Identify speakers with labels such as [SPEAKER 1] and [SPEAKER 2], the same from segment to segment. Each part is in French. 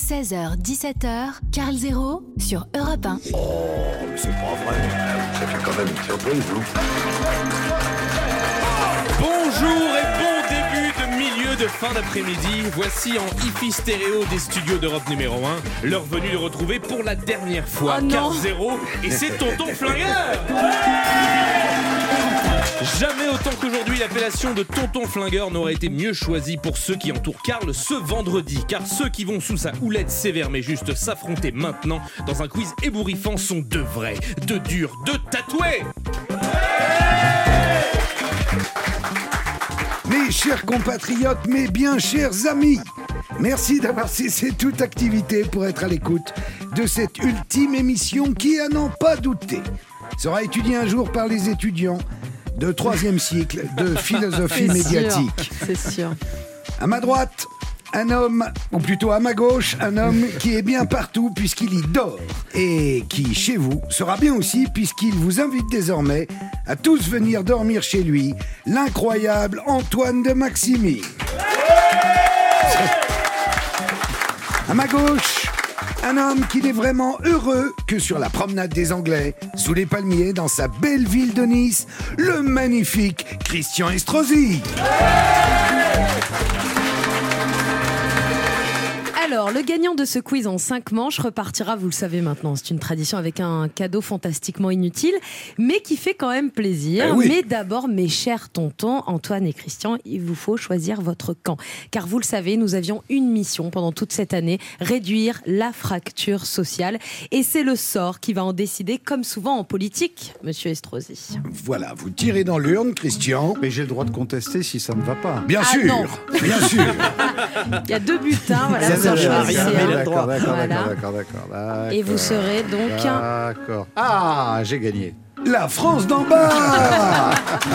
[SPEAKER 1] 16h-17h, Carl Zéro sur Europe 1.
[SPEAKER 2] Oh, mais c'est pas vrai. Ça fait quand même une surprise, non?
[SPEAKER 3] Bonjour et bon début de milieu de fin d'après-midi. Voici en hi-fi stéréo des studios d'Europe numéro 1, l'heure venue de retrouver pour la dernière fois Carl Zéro et c'est Tonton Flingueur. Jamais autant qu'aujourd'hui, l'appellation de Tonton Flingueur n'aurait été mieux choisie pour ceux qui entourent Carl ce vendredi. Car ceux qui vont sous sa houlette sévère mais juste s'affronter maintenant dans un quiz ébouriffant sont deux vrais, deux durs, deux tatoués.
[SPEAKER 4] Mes chers compatriotes, mes bien chers amis, merci d'avoir cessé toute activité pour être à l'écoute de cette ultime émission qui, à n'en pas douter, sera étudiée un jour par les étudiants de 3e cycle de philosophie médiatique.
[SPEAKER 5] C'est sûr.
[SPEAKER 4] À ma droite, un homme, ou plutôt à ma gauche, un homme qui est bien partout puisqu'il y dort. Et qui, chez vous, sera bien aussi puisqu'il vous invite désormais à tous venir dormir chez lui, l'incroyable Antoine de Maximi. À ma gauche, un homme qui n'est vraiment heureux que sur la promenade des Anglais, sous les palmiers, dans sa belle ville de Nice, le magnifique Christian Estrosi.
[SPEAKER 5] Alors, le gagnant de ce quiz en 5 manches repartira, vous le savez maintenant, c'est une tradition avec un cadeau fantastiquement inutile, mais qui fait quand même plaisir.
[SPEAKER 4] Oui.
[SPEAKER 5] Mais d'abord, mes chers tontons, Antoine et Christian, il vous faut choisir votre camp. Car vous le savez, nous avions une mission pendant toute cette année, réduire la fracture sociale. Et c'est le sort qui va en décider, comme souvent en politique, monsieur Estrosi.
[SPEAKER 4] Voilà, vous tirez dans l'urne, Christian.
[SPEAKER 6] Mais j'ai le droit de contester si ça ne va pas.
[SPEAKER 4] Bien
[SPEAKER 5] Ah
[SPEAKER 4] sûr,
[SPEAKER 5] non.
[SPEAKER 4] bien sûr.
[SPEAKER 5] Il y a 2 bulletins, voilà,
[SPEAKER 6] Ça,
[SPEAKER 5] vous en choisissez un.
[SPEAKER 6] D'accord.
[SPEAKER 5] Voilà. Et vous serez donc
[SPEAKER 6] D'accord. Ah, j'ai gagné.
[SPEAKER 4] La France d'en bas.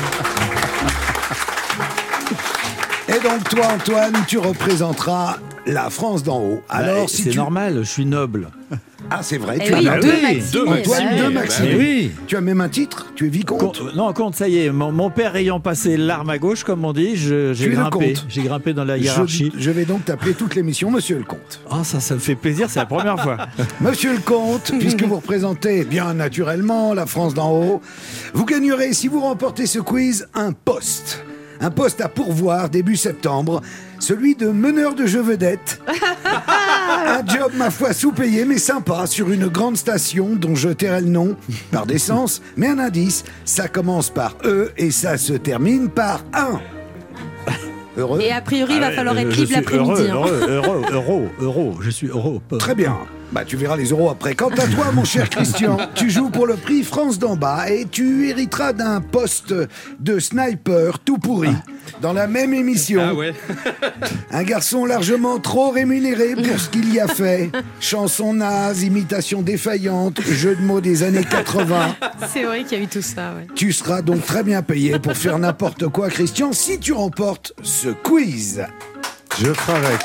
[SPEAKER 4] Et donc toi, Antoine, tu représenteras la France d'en haut. Alors, si
[SPEAKER 6] c'est
[SPEAKER 4] tu...
[SPEAKER 6] normal, je suis noble.
[SPEAKER 4] Ah, c'est vrai,
[SPEAKER 5] Eh
[SPEAKER 4] tu
[SPEAKER 5] oui,
[SPEAKER 4] as
[SPEAKER 5] deux
[SPEAKER 4] noté.
[SPEAKER 5] Maxime.
[SPEAKER 4] Antoine,
[SPEAKER 5] Ouais.
[SPEAKER 4] deux Maxime.
[SPEAKER 6] Oui.
[SPEAKER 4] Tu as même un titre, tu es vicomte.
[SPEAKER 6] Compte, ça y est. Mon père ayant passé l'arme à gauche, comme on dit, j'ai
[SPEAKER 4] Tu es le
[SPEAKER 6] grimpé.
[SPEAKER 4] comte.
[SPEAKER 6] J'ai grimpé dans la hiérarchie.
[SPEAKER 4] Je vais donc t'appeler toute l'émission Monsieur le Comte.
[SPEAKER 6] Oh, ça me fait plaisir, c'est la première fois.
[SPEAKER 4] Monsieur le Comte, puisque vous représentez bien naturellement la France d'en haut, vous gagnerez, si vous remportez ce quiz, un poste. Un poste à pourvoir début septembre, celui de meneur de jeux vedette. Un job, ma foi, sous-payé, mais sympa, sur une grande station dont je tairai le nom, par décence. Mais un indice, ça commence par E et ça se termine par 1. Heureux ?
[SPEAKER 5] Et a priori, il va falloir être
[SPEAKER 6] Je
[SPEAKER 5] libre
[SPEAKER 6] suis
[SPEAKER 5] l'après-midi.
[SPEAKER 6] Heureux, je suis heureux.
[SPEAKER 4] Très bien. Bah, tu verras les euros après. Quant à toi, mon cher Christian, tu joues pour le prix France d'en bas et tu hériteras d'un poste de sniper tout pourri dans la même émission.
[SPEAKER 3] Ah ouais.
[SPEAKER 4] Un garçon largement trop rémunéré pour ce qu'il y a fait. Chansons nazes, imitations défaillantes, jeux de mots des années 80.
[SPEAKER 5] C'est vrai qu'il y a eu tout ça, ouais.
[SPEAKER 4] Tu seras donc très bien payé pour faire n'importe quoi, Christian, si tu remportes ce quiz.
[SPEAKER 6] Je ferai avec.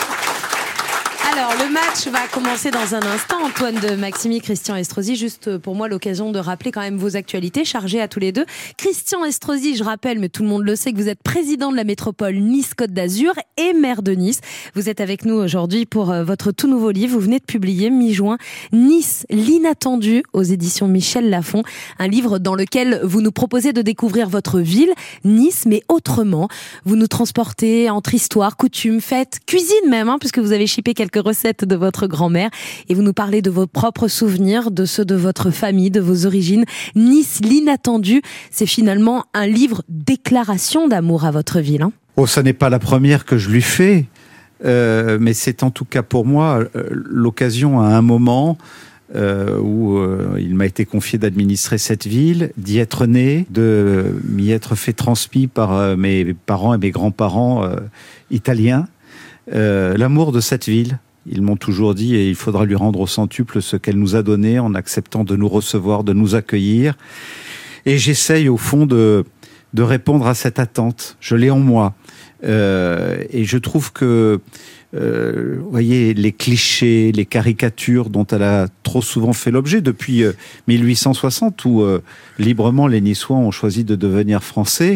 [SPEAKER 5] Alors, le match va commencer dans un instant. Antoine de Maximi, Christian Estrosi, juste pour moi l'occasion de rappeler quand même vos actualités chargées à tous les deux. Christian Estrosi, je rappelle, mais tout le monde le sait, que vous êtes président de la métropole Nice-Côte d'Azur et maire de Nice. Vous êtes avec nous aujourd'hui pour votre tout nouveau livre. Vous venez de publier, mi-juin, Nice, l'inattendu, aux éditions Michel Lafon. Un livre dans lequel vous nous proposez de découvrir votre ville, Nice, mais autrement. Vous nous transportez entre histoire, coutumes, fêtes, cuisine même, puisque vous avez shippé quelques recettes de votre grand-mère et vous nous parlez de vos propres souvenirs, de ceux de votre famille, de vos origines. Nice, l'inattendu, c'est finalement un livre déclaration d'amour à votre ville.
[SPEAKER 6] Oh, ça n'est pas la première que je lui fais, mais c'est en tout cas pour moi l'occasion à un moment où il m'a été confié d'administrer cette ville, d'y être né, de m'y être fait transmis par mes parents et mes grands-parents italiens, l'amour de cette ville. Ils m'ont toujours dit, et il faudra lui rendre au centuple ce qu'elle nous a donné en acceptant de nous recevoir, de nous accueillir. Et j'essaye au fond de répondre à cette attente. Je l'ai en moi. Et je trouve que voyez, les clichés, les caricatures dont elle a trop souvent fait l'objet depuis 1860, où librement les Niçois ont choisi de devenir français,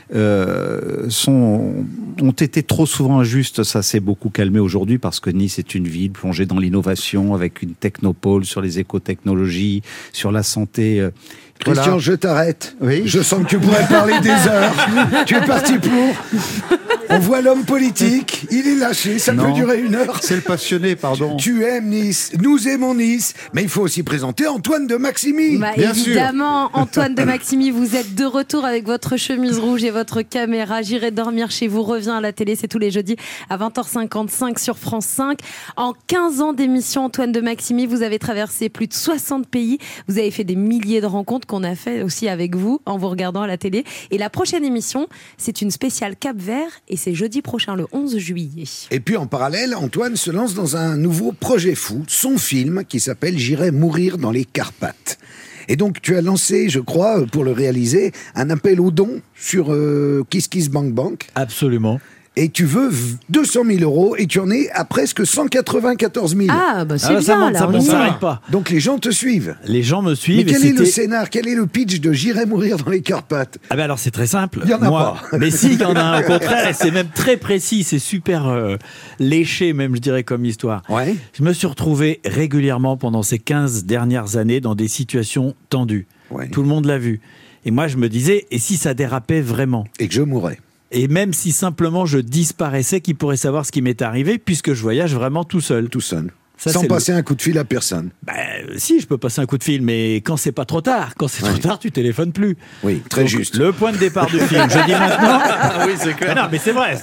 [SPEAKER 6] ont été trop souvent injustes. Ça s'est beaucoup calmé aujourd'hui parce que Nice est une ville plongée dans l'innovation, avec une technopole sur les écotechnologies, sur la santé.
[SPEAKER 4] Christian,
[SPEAKER 6] Voilà.
[SPEAKER 4] je t'arrête.
[SPEAKER 6] Oui.
[SPEAKER 4] Je sens que tu pourrais parler des heures. Tu es parti pour. On voit l'homme politique, il est lâché, ça peut durer 1 heure.
[SPEAKER 6] C'est le passionné, pardon.
[SPEAKER 4] Tu aimes Nice, nous aimons Nice, mais il faut aussi présenter Antoine de Maximi.
[SPEAKER 5] Bah,
[SPEAKER 6] Bien sûr.
[SPEAKER 5] évidemment, Antoine de Maximi, vous êtes de retour avec votre chemise rouge et votre caméra. J'irai dormir chez vous, revient à la télé, c'est tous les jeudis à 20h55 sur France 5. En 15 ans d'émission, Antoine de Maximi, vous avez traversé plus de 60 pays. Vous avez fait des milliers de rencontres qu'on a fait aussi avec vous en vous regardant à la télé. Et la prochaine émission, c'est une spéciale Cap-Vert et c'est jeudi prochain, le 11 juillet.
[SPEAKER 4] Et puis en parallèle, Antoine se lance dans un nouveau projet fou, son film qui s'appelle « J'irai mourir dans les Carpates ». Et donc tu as lancé, je crois, pour le réaliser, un appel aux dons sur Kiss Kiss Bank Bank.
[SPEAKER 7] Absolument.
[SPEAKER 4] Et tu veux 200 000 euros et tu en es à presque 194 000.
[SPEAKER 5] Ah, bah c'est
[SPEAKER 7] Ah, ça
[SPEAKER 5] bien,
[SPEAKER 7] monte,
[SPEAKER 5] là,
[SPEAKER 7] ça
[SPEAKER 5] on
[SPEAKER 7] monte,
[SPEAKER 5] y
[SPEAKER 7] ça
[SPEAKER 5] est.
[SPEAKER 7] n'arrête pas.
[SPEAKER 4] Donc les gens te suivent.
[SPEAKER 7] Les gens me suivent.
[SPEAKER 4] Mais quel
[SPEAKER 7] et
[SPEAKER 4] est le
[SPEAKER 7] c'était-
[SPEAKER 4] scénar, quel est le pitch de « J'irai mourir dans les Carpates »
[SPEAKER 7] Ah ben alors c'est très simple.
[SPEAKER 4] Il y en a
[SPEAKER 7] Moi,
[SPEAKER 4] pas.
[SPEAKER 7] Mais si, il y en a un au contraire. Et c'est même très précis. C'est super léché même, je dirais, comme histoire.
[SPEAKER 4] Ouais.
[SPEAKER 7] Je me suis retrouvé régulièrement pendant ces 15 dernières années dans des situations tendues.
[SPEAKER 4] Ouais.
[SPEAKER 7] Tout le monde l'a vu. Et moi, je me disais, et si ça dérapait vraiment ?
[SPEAKER 4] Et que je mourrais.
[SPEAKER 7] Et même si simplement je disparaissais, qui pourrait savoir ce qui m'est arrivé, puisque je voyage vraiment tout seul.
[SPEAKER 4] Tout seul.
[SPEAKER 7] Ça,
[SPEAKER 4] Sans
[SPEAKER 7] c'est
[SPEAKER 4] passer un coup de fil à personne.
[SPEAKER 7] Si, je peux passer un coup de fil, mais quand c'est pas trop tard. Quand c'est trop tard, tu téléphones plus.
[SPEAKER 4] Oui, très
[SPEAKER 7] Donc,
[SPEAKER 4] juste.
[SPEAKER 7] Le point de départ du film, je dis maintenant.
[SPEAKER 3] Ah oui, c'est clair.
[SPEAKER 7] Mais non, mais c'est vrai.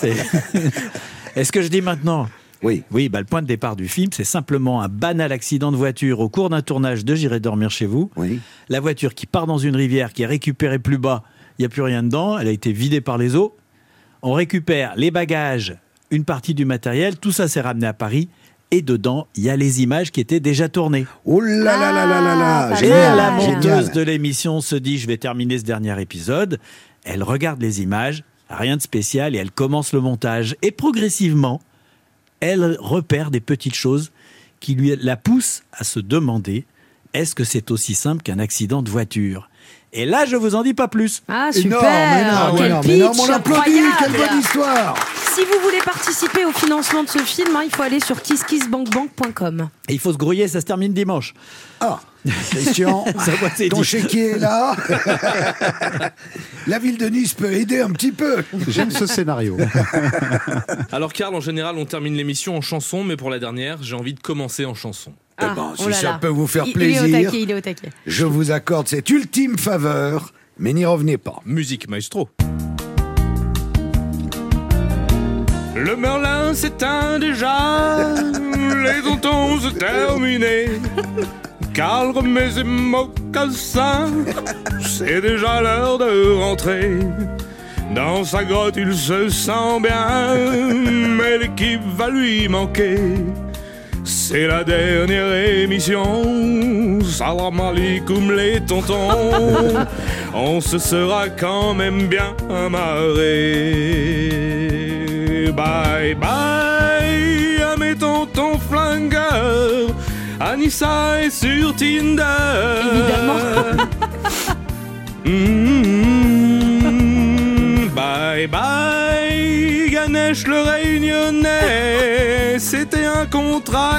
[SPEAKER 7] Est-ce que je dis maintenant ?
[SPEAKER 4] Oui.
[SPEAKER 7] Oui, le point de départ du film, c'est simplement un banal accident de voiture au cours d'un tournage de J'irai dormir chez vous.
[SPEAKER 4] Oui.
[SPEAKER 7] La voiture qui part dans une rivière, qui est récupérée plus bas, il n'y a plus rien dedans, elle a été vidée par les eaux. On récupère les bagages, une partie du matériel, tout ça s'est ramené à Paris. Et dedans, il y a les images qui étaient déjà tournées.
[SPEAKER 4] Oh là là là là là là.
[SPEAKER 5] Ah,
[SPEAKER 7] Et
[SPEAKER 4] Génial,
[SPEAKER 7] la
[SPEAKER 5] génial.
[SPEAKER 7] monteuse de l'émission se dit, je vais terminer ce dernier épisode. Elle regarde les images, rien de spécial, et elle commence le montage. Et progressivement, elle repère des petites choses qui la poussent à se demander, est-ce que c'est aussi simple qu'un accident de voiture ? Et là, je vous en dis pas plus.
[SPEAKER 5] Ah, super.
[SPEAKER 4] Énorme,
[SPEAKER 5] Quel
[SPEAKER 4] énorme,
[SPEAKER 5] pitch
[SPEAKER 4] énorme. On applaudit, quelle
[SPEAKER 5] incroyable.
[SPEAKER 4] bonne histoire.
[SPEAKER 5] Si vous voulez participer au financement de ce film, il faut aller sur kisskissbankbank.com.
[SPEAKER 7] Et il faut se grouiller, ça se termine dimanche.
[SPEAKER 4] Ah, Christian,
[SPEAKER 7] Ça, moi, c'est
[SPEAKER 4] ton
[SPEAKER 7] dit.
[SPEAKER 4] chéquier est là. La ville de Nice peut aider un petit peu.
[SPEAKER 6] J'aime ce scénario.
[SPEAKER 3] Alors Karl, en général, on termine l'émission en chanson, mais pour la dernière, j'ai envie de commencer en chanson.
[SPEAKER 4] Eh ben, si
[SPEAKER 5] oh là
[SPEAKER 4] ça
[SPEAKER 5] là.
[SPEAKER 4] peut vous faire
[SPEAKER 5] Il est
[SPEAKER 4] plaisir,
[SPEAKER 5] il est au taquet.
[SPEAKER 4] je vous accorde cette ultime faveur, mais n'y revenez pas.
[SPEAKER 3] Musique maestro. Le Merlin s'éteint déjà, les tontons se terminés. Karl remet ses mocassins, c'est déjà l'heure de rentrer. Dans sa grotte il se sent bien, mais l'équipe va lui manquer. C'est la dernière émission, salam alaikum les tontons. On se sera quand même bien marré. Bye bye à mes tontons flingueurs, Anissa est sur Tinder.
[SPEAKER 5] Évidemment.
[SPEAKER 3] Bye bye Ganesh le Réunionnais, c'était un contrat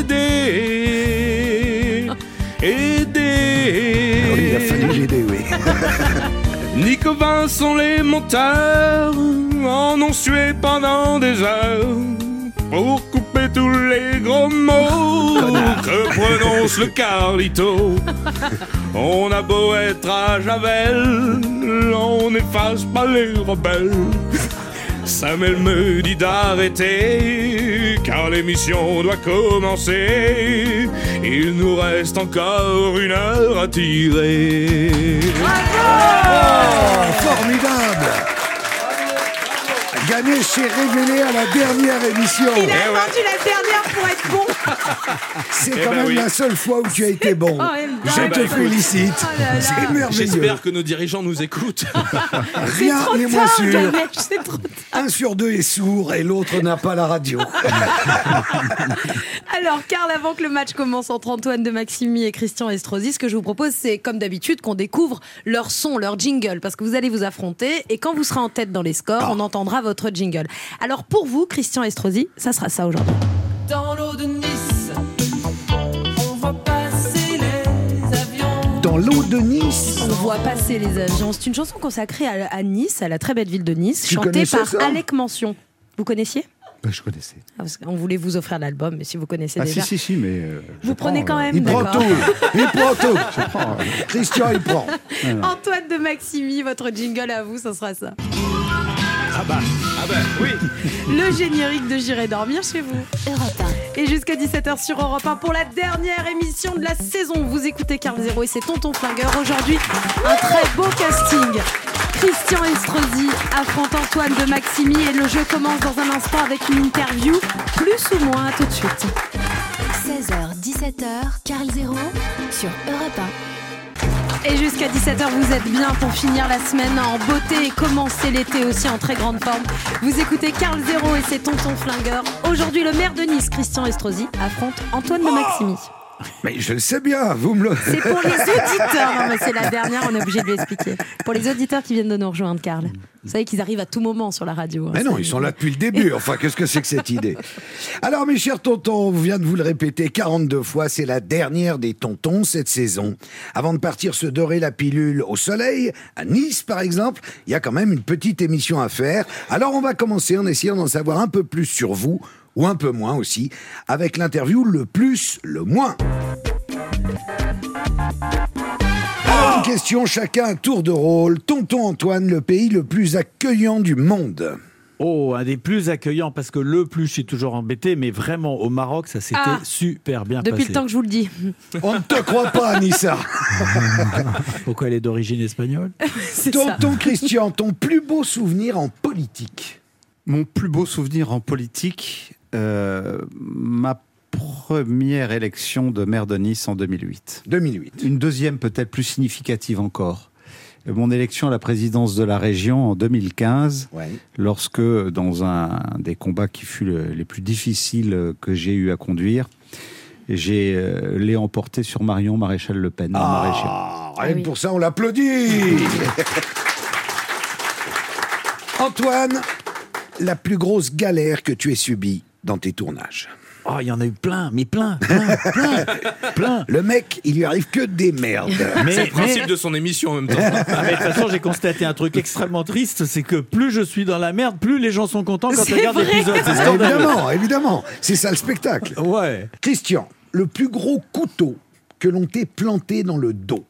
[SPEAKER 3] aidé. Aidé.
[SPEAKER 4] Alors, il a fallu l'aider, oui.
[SPEAKER 3] Nico Vincent les monteurs en ont sué pendant des heures pour couper tous les gros mots que prononce le Carlito. On a beau être à Javel, on n'efface pas les rebelles. Samuel me dit d'arrêter, car l'émission doit commencer. Il nous reste encore 1 heure à tirer.
[SPEAKER 4] Oh, formidable. Ganesh s'est révélé à la dernière émission.
[SPEAKER 5] Il a attendu la dernière pour être bon.
[SPEAKER 4] C'est
[SPEAKER 3] Eh
[SPEAKER 4] quand
[SPEAKER 3] ben
[SPEAKER 4] même
[SPEAKER 3] oui.
[SPEAKER 4] la seule fois où tu as été bon.
[SPEAKER 5] Oh, elle
[SPEAKER 4] Je
[SPEAKER 5] dingue.
[SPEAKER 4] te félicite.
[SPEAKER 5] Oh là là.
[SPEAKER 4] C'est merveilleux.
[SPEAKER 3] J'espère que nos dirigeants nous écoutent.
[SPEAKER 4] Rien n'est moins
[SPEAKER 5] Tard,
[SPEAKER 4] sûr.
[SPEAKER 5] Jamel, c'est trop tard.
[SPEAKER 4] 1 sur 2 est sourd et l'autre n'a pas la radio.
[SPEAKER 5] Alors, Karl, avant que le match commence entre Antoine de Maximi et Christian Estrosi, ce que je vous propose, c'est comme d'habitude qu'on découvre leur son, leur jingle, parce que vous allez vous affronter et quand vous serez en tête dans les scores, on entendra votre jingle. Alors pour vous, Christian Estrosi, ça sera ça aujourd'hui.
[SPEAKER 8] Dans l'eau de Nice, on voit passer les avions.
[SPEAKER 4] Dans l'eau de Nice.
[SPEAKER 5] On voit passer les avions. C'est une chanson consacrée à Nice, à la très belle ville de Nice,
[SPEAKER 4] Tu
[SPEAKER 5] chantée
[SPEAKER 4] connaissais
[SPEAKER 5] par
[SPEAKER 4] ça
[SPEAKER 5] Alec Mention. Vous connaissiez ?
[SPEAKER 6] Je connaissais.
[SPEAKER 5] On voulait vous offrir l'album, mais si vous connaissez
[SPEAKER 6] Ah
[SPEAKER 5] déjà.
[SPEAKER 6] si, mais...
[SPEAKER 5] Vous prenez quand même,
[SPEAKER 4] Il prend
[SPEAKER 5] d'accord.
[SPEAKER 4] tout. Il prend tout. Christian, il prend.
[SPEAKER 5] Antoine de Maximi, votre jingle à vous, ça sera ça.
[SPEAKER 3] Ah bah oui.
[SPEAKER 5] Le générique de J'irai dormir chez vous.
[SPEAKER 1] Europe
[SPEAKER 5] Et jusqu'à 17h sur Europe 1 pour la dernière émission de la saison. Vous écoutez Karl Zéro et c'est Tonton Flingueur. Aujourd'hui, un très beau casting. Christian Estrosi affronte Antoine de Maximi et le jeu commence dans un instant avec une interview. Plus ou moins, à tout de suite.
[SPEAKER 1] 16h, 17h, Karl Zéro sur Europe 1.
[SPEAKER 5] Et jusqu'à 17h, vous êtes bien pour finir la semaine en beauté et commencer l'été aussi en très grande forme. Vous écoutez Karl Zéro et c'est Tonton Flingueur. Aujourd'hui, le maire de Nice, Christian Estrosi, affronte Antoine de Maximi.
[SPEAKER 4] Mais je le sais bien, vous me le...
[SPEAKER 5] C'est pour les auditeurs. Non, mais c'est la dernière, on est obligé de lui expliquer. Pour les auditeurs qui viennent de nous rejoindre, Karl. Vous savez qu'ils arrivent à tout moment sur la radio. Hein,
[SPEAKER 4] Mais non, ils sont là depuis le début. Enfin, qu'est-ce que c'est que cette idée? Alors, mes chers tontons, on vient de vous le répéter 42 fois, c'est la dernière des tontons cette saison. Avant de partir se dorer la pilule au soleil, à Nice par exemple, il y a quand même une petite émission à faire. Alors, on va commencer en essayant d'en savoir un peu plus sur vous, ou un peu moins aussi, avec l'interview le plus, le moins. Alors, une question, chacun un tour de rôle. Tonton Antoine, le pays le plus accueillant du monde.
[SPEAKER 7] Oh, un des plus accueillants, parce que le plus, je suis toujours embêté, mais vraiment, au Maroc, ça s'était super bien
[SPEAKER 5] Depuis
[SPEAKER 7] passé.
[SPEAKER 5] le temps que je vous le dis.
[SPEAKER 4] On ne te croit pas, Anissa.
[SPEAKER 7] Pourquoi elle est d'origine espagnole?
[SPEAKER 5] C'est ça.
[SPEAKER 4] Tonton Christian, ton plus beau souvenir en politique?
[SPEAKER 6] Mon plus beau souvenir en politique, ma première élection de maire de Nice en 2008.
[SPEAKER 4] 2008.
[SPEAKER 6] Une deuxième peut-être plus significative encore. Mon élection à la présidence de la région en 2015,
[SPEAKER 4] Ouais.
[SPEAKER 6] lorsque, dans un des combats qui fut les plus difficiles que j'ai eu à conduire, j'ai l'ai emporté sur Marion Maréchal Le Pen dans ma région.
[SPEAKER 4] Rien que
[SPEAKER 5] oui.
[SPEAKER 4] pour ça, on l'applaudit. Antoine, la plus grosse galère que tu aies subie dans tes tournages?
[SPEAKER 7] Oh, il y en a eu plein.
[SPEAKER 4] Le mec, il lui arrive que des merdes.
[SPEAKER 3] C'est le principe de son émission en même temps.
[SPEAKER 7] Ah, mais de toute façon, j'ai constaté un truc extrêmement triste, c'est que plus je suis dans la merde, plus les gens sont contents quand
[SPEAKER 5] C'est
[SPEAKER 7] ils regardent
[SPEAKER 5] vrai.
[SPEAKER 7] l'épisode. C'est
[SPEAKER 4] Ah,
[SPEAKER 7] scandaleux.
[SPEAKER 4] évidemment, c'est ça le spectacle.
[SPEAKER 7] Ouais.
[SPEAKER 4] Christian, le plus gros couteau que l'on t'ait planté dans le dos?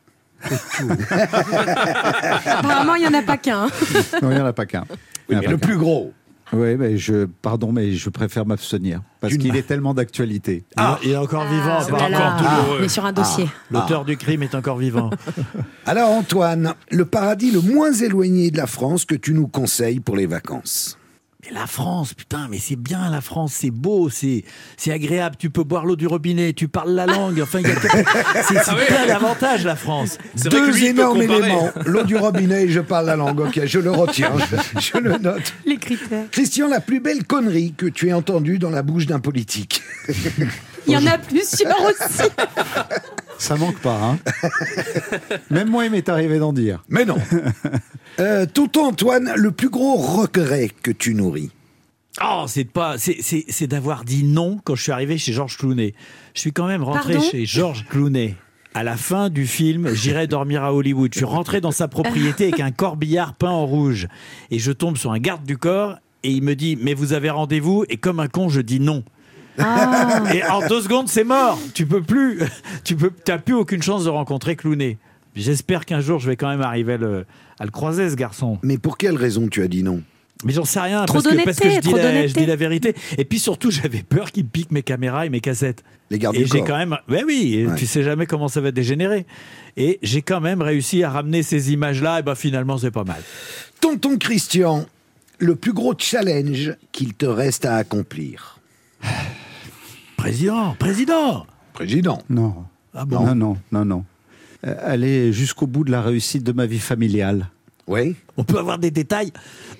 [SPEAKER 5] Apparemment, il n'y en a pas qu'un.
[SPEAKER 6] Non, il n'y en a pas qu'un. Il y en a
[SPEAKER 4] Mais
[SPEAKER 6] pas
[SPEAKER 4] le
[SPEAKER 6] qu'un.
[SPEAKER 4] plus gros.
[SPEAKER 6] Oui, mais mais je préfère m'abstenir. Parce
[SPEAKER 4] Tu ne
[SPEAKER 6] qu'il
[SPEAKER 4] m'as-
[SPEAKER 6] est tellement d'actualité.
[SPEAKER 7] Il est encore vivant,
[SPEAKER 5] Ah,
[SPEAKER 7] apparemment.
[SPEAKER 5] voilà.
[SPEAKER 3] douloureux.
[SPEAKER 5] On est sur un dossier.
[SPEAKER 7] L'auteur du crime est encore vivant.
[SPEAKER 4] Alors Antoine, le paradis le moins éloigné de la France que tu nous conseilles pour les vacances?
[SPEAKER 7] Mais la France, putain, mais c'est bien la France, c'est beau, c'est agréable, tu peux boire l'eau du robinet, tu parles la langue, enfin, il y a c'est plein d'avantages la France.
[SPEAKER 3] C'est vrai que
[SPEAKER 4] Deux
[SPEAKER 3] lui, il peut
[SPEAKER 4] énormes
[SPEAKER 3] comparer.
[SPEAKER 4] éléments. L'eau du robinet et je parle la langue. Ok, je le retiens, je le note.
[SPEAKER 5] Les critères.
[SPEAKER 4] Christian, la plus belle connerie que tu aies entendue dans la bouche d'un politique?
[SPEAKER 5] Il y en a plusieurs aussi.
[SPEAKER 6] Ça manque pas, hein. Même moi, il m'est arrivé d'en dire.
[SPEAKER 4] Mais non. Tonton Antoine, le plus gros regret que tu nourris?
[SPEAKER 7] Oh, c'est d'avoir dit non quand je suis arrivé chez Georges Clooney. Je suis quand même rentré
[SPEAKER 5] Pardon
[SPEAKER 7] chez Georges Clooney. À la fin du film, J'irai dormir à Hollywood. Je suis rentré dans sa propriété avec un corbillard peint en rouge. Et je tombe sur un garde du corps et il me dit « Mais vous avez rendez-vous ?» Et comme un con, je dis non. Et en 2 secondes, c'est mort. Tu peux plus. T'as plus aucune chance de rencontrer Clooney. J'espère qu'un jour, je vais quand même arriver à le croiser, ce garçon.
[SPEAKER 4] Mais pour quelle raison tu as dit non?
[SPEAKER 7] Mais j'en sais rien,
[SPEAKER 5] Trop
[SPEAKER 7] parce que
[SPEAKER 5] d'honnêteté,
[SPEAKER 7] je
[SPEAKER 5] trop d'honnêteté.
[SPEAKER 7] dis la vérité. Et puis surtout, j'avais peur qu'il me pique mes caméras et mes cassettes.
[SPEAKER 4] Les gardes
[SPEAKER 7] Et
[SPEAKER 4] du
[SPEAKER 7] j'ai
[SPEAKER 4] corps.
[SPEAKER 7] quand même... Ouais, oui,
[SPEAKER 4] Ouais.
[SPEAKER 7] tu sais jamais comment ça va dégénérer. Et j'ai quand même réussi à ramener ces images-là, et ben finalement, c'est pas mal.
[SPEAKER 4] Tonton Christian, le plus gros challenge qu'il te reste à accomplir?
[SPEAKER 7] Président.
[SPEAKER 4] Président.
[SPEAKER 6] Non.
[SPEAKER 7] Ah bon?
[SPEAKER 6] Non. Aller jusqu'au bout de la réussite de ma vie familiale.
[SPEAKER 4] Oui.
[SPEAKER 7] On peut avoir des détails?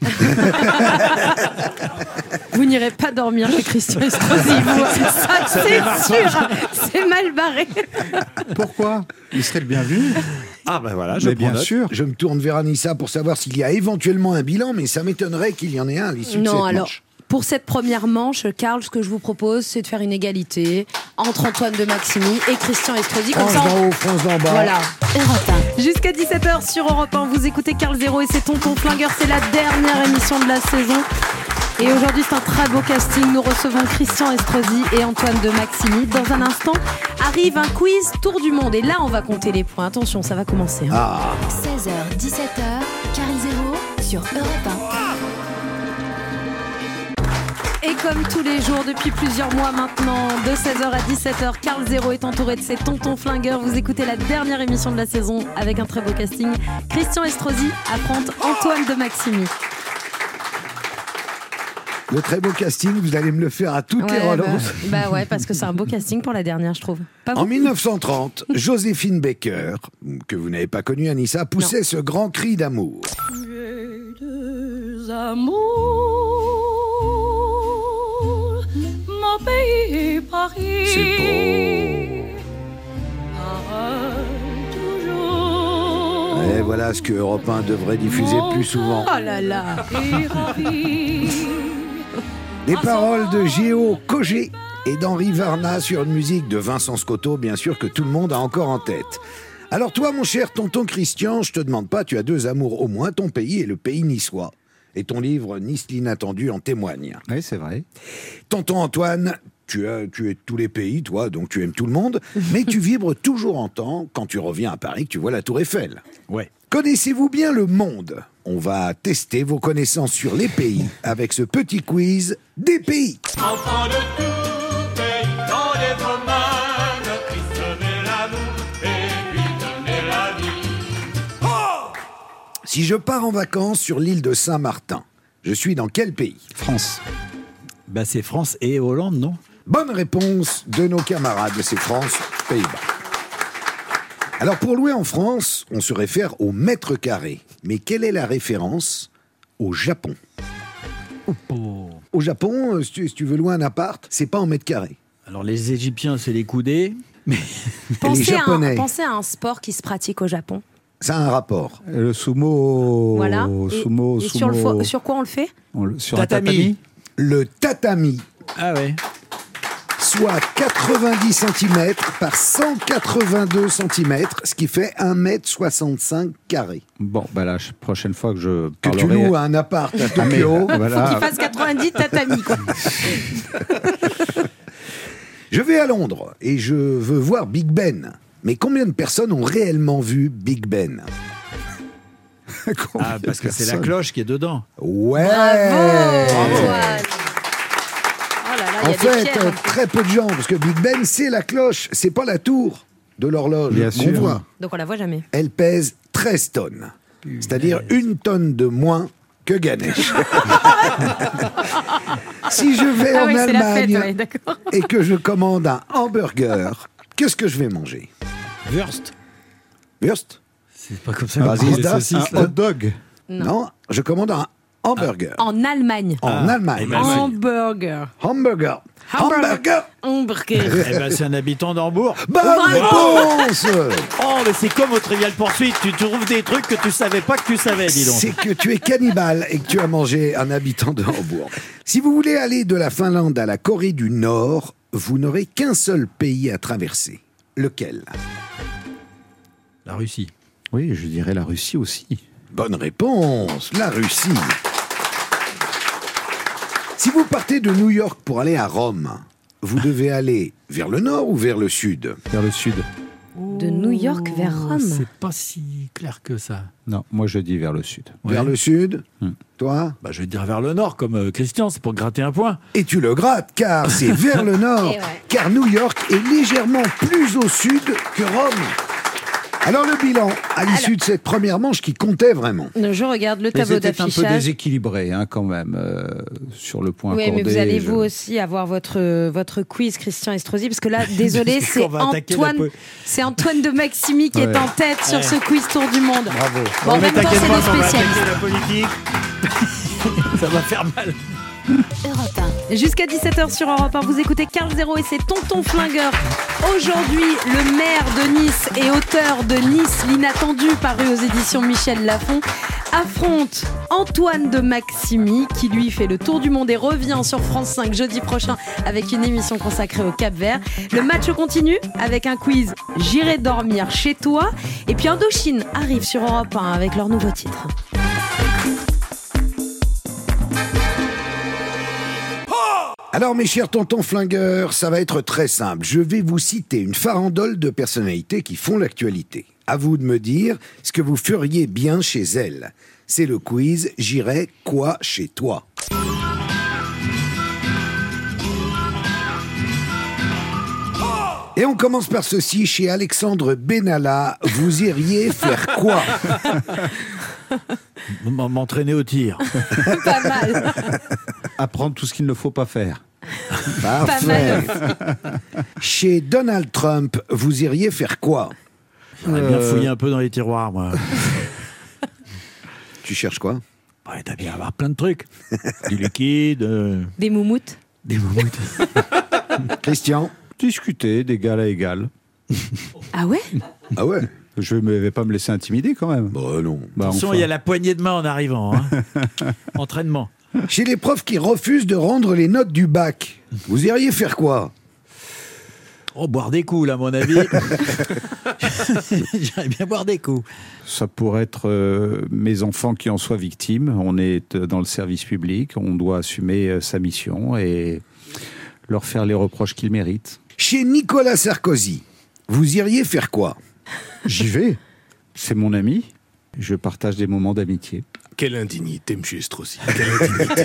[SPEAKER 5] Vous n'irez pas dormir chez Christian Estrosi, vous. Ça, c'est sûr. C'est mal barré.
[SPEAKER 6] Pourquoi? Il serait le bienvenu.
[SPEAKER 7] Ah ben voilà,
[SPEAKER 6] Mais bien sûr.
[SPEAKER 4] Je me tourne vers Anissa pour savoir s'il y a éventuellement un bilan, mais ça m'étonnerait qu'il y en ait un à l'issue de cette
[SPEAKER 5] Non, alors,
[SPEAKER 4] manche.
[SPEAKER 5] pour cette première manche, Karl, ce que je vous propose, c'est de faire une égalité entre Antoine de Maximi et Christian Estrosi. Comme
[SPEAKER 4] France
[SPEAKER 5] ça,
[SPEAKER 4] d'en haut, France d'en bas.
[SPEAKER 5] voilà. Jusqu'à 17h sur Europe 1, vous écoutez Karl Zéro et c'est Tonton Flingueur. C'est la dernière émission de la saison. Et aujourd'hui, c'est un très beau casting. Nous recevons Christian Estrosi et Antoine de Maximi. Dans un instant, arrive un quiz tour du monde. Et là, on va compter les points. Attention, ça va commencer.
[SPEAKER 1] 16h, 17h, Karl Zéro sur Europe 1.
[SPEAKER 5] Et comme tous les jours, depuis plusieurs mois maintenant, de 16h à 17h, Karl Zéro est entouré de ses tontons flingueurs. Vous écoutez la dernière émission de la saison avec un très beau casting. Christian Estrosi affronte Antoine de Maximi.
[SPEAKER 4] Le très beau casting, vous allez me le faire à toutes les relances.
[SPEAKER 5] Bah ouais, parce que c'est un beau casting pour la dernière, je trouve. Pas
[SPEAKER 4] En
[SPEAKER 5] vous
[SPEAKER 4] 1930, Joséphine Baker, que vous n'avez pas connue, Anissa, poussait ce grand cri d'amour.
[SPEAKER 8] J'ai deux amours, mon pays et Paris.
[SPEAKER 4] C'est beau.
[SPEAKER 8] Toujours.
[SPEAKER 4] Et voilà ce que Europe 1 devrait diffuser plus souvent.
[SPEAKER 5] Oh là là.
[SPEAKER 8] Et ravi.
[SPEAKER 4] Des paroles de Géo Cogé et d'Henri Varna sur une musique de Vincent Scotto, bien sûr, que tout le monde a encore en tête. Alors toi, mon cher tonton Christian, je te demande pas, tu as deux amours au moins, ton pays et le pays niçois. Et ton livre Nice l'inattendu en témoigne.
[SPEAKER 6] Oui, c'est vrai.
[SPEAKER 4] Tonton Antoine, tu es de tous les pays, toi, donc tu aimes tout le monde, mais tu vibres toujours en temps quand tu reviens à Paris, que tu vois la Tour Eiffel.
[SPEAKER 7] Ouais.
[SPEAKER 4] Connaissez-vous bien le monde? On va tester vos connaissances sur les pays avec ce petit quiz des pays.
[SPEAKER 8] Enfant de tout pays, dans les romanes, qui semait l'amour et lui donnait la vie.
[SPEAKER 4] Si je pars en vacances sur l'île de Saint-Martin, je suis dans quel pays?
[SPEAKER 6] France.
[SPEAKER 7] Bah c'est France et Hollande, non?
[SPEAKER 4] Bonne réponse de nos camarades, c'est France, Pays-Bas. Alors pour louer en France, on se réfère au mètre carré. Mais quelle est la référence au Japon? Au Japon, si tu veux louer un appart, c'est pas en mètre carré.
[SPEAKER 7] Alors les Égyptiens, c'est les coudées. Mais
[SPEAKER 4] Les Japonais,
[SPEAKER 5] Pensez à un sport qui se pratique au Japon.
[SPEAKER 4] ça a un rapport.
[SPEAKER 6] Le sumo.
[SPEAKER 5] Voilà.
[SPEAKER 6] Sumo.
[SPEAKER 5] Et
[SPEAKER 6] sumo.
[SPEAKER 5] sur quoi on le fait?
[SPEAKER 6] Sur
[SPEAKER 7] Tatami.
[SPEAKER 6] un tatami.
[SPEAKER 4] Le tatami,
[SPEAKER 7] ah ouais.
[SPEAKER 4] soit 90 cm par 182 cm, ce qui fait 1,65 m carré.
[SPEAKER 6] Bon, bah la prochaine fois que je
[SPEAKER 4] Que tu
[SPEAKER 6] parlerai...
[SPEAKER 4] loues un appart à
[SPEAKER 6] Ah, mais,
[SPEAKER 4] Tokyo,
[SPEAKER 5] Faut
[SPEAKER 6] voilà.
[SPEAKER 5] qu'il fasse 90 tatami, quoi.
[SPEAKER 4] je vais à Londres et je veux voir Big Ben. Mais combien de personnes ont réellement vu Big Ben?
[SPEAKER 6] Combien
[SPEAKER 7] Ah,
[SPEAKER 6] de
[SPEAKER 7] parce que c'est la
[SPEAKER 6] personnes
[SPEAKER 7] cloche qui est dedans.
[SPEAKER 4] Ouais.
[SPEAKER 5] Antoine. Oh là là, il y
[SPEAKER 4] En
[SPEAKER 5] a des
[SPEAKER 4] fait,
[SPEAKER 5] pierres.
[SPEAKER 4] très peu de gens, parce que Big Ben, c'est la cloche, c'est pas la tour de l'horloge
[SPEAKER 6] Bien
[SPEAKER 4] qu'on
[SPEAKER 6] sûr.
[SPEAKER 4] voit.
[SPEAKER 5] Donc on la voit jamais.
[SPEAKER 4] Elle pèse 13 tonnes, c'est-à-dire 1 tonne de moins que Ganesh. Si je vais
[SPEAKER 5] Ah
[SPEAKER 4] en
[SPEAKER 5] oui, c'est la fête,
[SPEAKER 4] Allemagne
[SPEAKER 5] ouais, d'accord.
[SPEAKER 4] et que je commande un hamburger, qu'est-ce que je vais manger?
[SPEAKER 7] Wurst.
[SPEAKER 4] Wurst?
[SPEAKER 7] C'est pas comme ça
[SPEAKER 4] Ah,
[SPEAKER 7] qu'on dit les
[SPEAKER 4] Zizda,
[SPEAKER 7] saucisses,
[SPEAKER 6] Un
[SPEAKER 7] là.
[SPEAKER 6] hot dog.
[SPEAKER 4] Non, je commande un hamburger.
[SPEAKER 5] En Allemagne.
[SPEAKER 4] En Allemagne.
[SPEAKER 7] eh ben, c'est-
[SPEAKER 5] Hamburger.
[SPEAKER 4] Hamburger. Hamburger.
[SPEAKER 5] Hamburger.
[SPEAKER 7] Eh ben, c'est un habitant d'Hambourg.
[SPEAKER 4] Bonne réponse.
[SPEAKER 7] Oh, mais c'est comme au Trivial Poursuite. Tu trouves des trucs que tu savais pas que tu savais, dis donc.
[SPEAKER 4] C'est que tu es cannibale et que tu as mangé un habitant de Hambourg. Si vous voulez aller de la Finlande à la Corée du Nord, vous n'aurez qu'un seul pays à traverser. Lequel?
[SPEAKER 7] La Russie.
[SPEAKER 6] Oui, je dirais la Russie aussi.
[SPEAKER 4] Bonne réponse, la Russie. Si vous partez de New York pour aller à Rome, vous devez aller vers le nord ou vers le sud?
[SPEAKER 6] Vers le sud.
[SPEAKER 5] De New York vers Rome.
[SPEAKER 7] C'est pas si clair que ça.
[SPEAKER 6] Non, moi je dis vers le sud.
[SPEAKER 4] Vers le sud? Toi?
[SPEAKER 7] Bah, je vais dire vers le nord, comme Christian, c'est pour gratter un point.
[SPEAKER 4] Et tu le grattes, car c'est vers le nord.
[SPEAKER 5] Et ouais.
[SPEAKER 4] Car New York est légèrement plus au sud que Rome. Alors le bilan, à l'issue de cette première manche qui comptait vraiment.
[SPEAKER 5] Je regarde le
[SPEAKER 6] Mais
[SPEAKER 5] tableau
[SPEAKER 6] c'était un peu
[SPEAKER 5] d'affichage.
[SPEAKER 6] déséquilibré quand même sur le point
[SPEAKER 5] Oui,
[SPEAKER 6] accordé.
[SPEAKER 5] mais vous allez vous aussi avoir votre quiz, Christian Estrosi, parce que là, désolé, c'est
[SPEAKER 7] qu'on va attaquer
[SPEAKER 5] Antoine de Maximi qui est
[SPEAKER 6] Ouais.
[SPEAKER 5] en tête sur ce quiz Tour du Monde.
[SPEAKER 6] Bravo.
[SPEAKER 5] Bon, en même temps, c'est le spécialiste.
[SPEAKER 7] La politique. Ça va faire mal.
[SPEAKER 1] Europe 1.
[SPEAKER 5] Jusqu'à 17h sur Europe 1, vous écoutez Carl Zéro et c'est Tonton Flingueur. Aujourd'hui, le maire de Nice et auteur de Nice, l'inattendu, paru aux éditions Michel Lafon, affronte Antoine de Maximi, qui lui fait le tour du monde et revient sur France 5 jeudi prochain avec une émission consacrée au Cap-Vert. Le match continue avec un quiz J'irai dormir chez toi. Et puis Indochine arrive sur Europe 1 avec leur nouveau titre.
[SPEAKER 4] Alors mes chers tontons flingueurs, ça va être très simple. Je vais vous citer une farandole de personnalités qui font l'actualité. À vous de me dire ce que vous feriez bien chez elles. C'est le quiz J'irai quoi chez toi. Et on commence par ceci, chez Alexandre Benalla, vous iriez faire quoi?
[SPEAKER 7] M'entraîner au tir.
[SPEAKER 5] Pas mal.
[SPEAKER 6] Apprendre tout ce qu'il ne faut pas faire.
[SPEAKER 4] Parfait. Chez Donald Trump, vous iriez faire quoi?
[SPEAKER 7] J'aurais bien fouillé un peu dans les tiroirs, moi.
[SPEAKER 4] Tu cherches quoi?
[SPEAKER 7] Ouais, t'as bien avoir plein de trucs. Du liquide,
[SPEAKER 5] Des moumoutes.
[SPEAKER 7] des moumoutes.
[SPEAKER 4] Christian?
[SPEAKER 6] Discuter d'égal à égal.
[SPEAKER 5] Ah ouais?
[SPEAKER 4] Ah ouais?
[SPEAKER 6] Je ne vais pas me laisser intimider quand même.
[SPEAKER 4] Bah non.
[SPEAKER 6] Bah,
[SPEAKER 7] Attention,
[SPEAKER 6] enfin.
[SPEAKER 7] il y a la poignée de main en arrivant. Hein. Entraînement.
[SPEAKER 4] Chez les profs qui refusent de rendre les notes du bac, vous iriez faire quoi?
[SPEAKER 7] Oh, boire des coups, là, à mon avis. J'aimerais bien boire des coups.
[SPEAKER 6] Ça pourrait être mes enfants qui en soient victimes. On est dans le service public, on doit assumer sa mission et leur faire les reproches qu'ils méritent.
[SPEAKER 4] Chez Nicolas Sarkozy, vous iriez faire quoi?
[SPEAKER 6] J'y vais. C'est mon ami. Je partage des moments d'amitié.
[SPEAKER 3] Quelle indignité, monsieur Estrosi. Quelle indignité.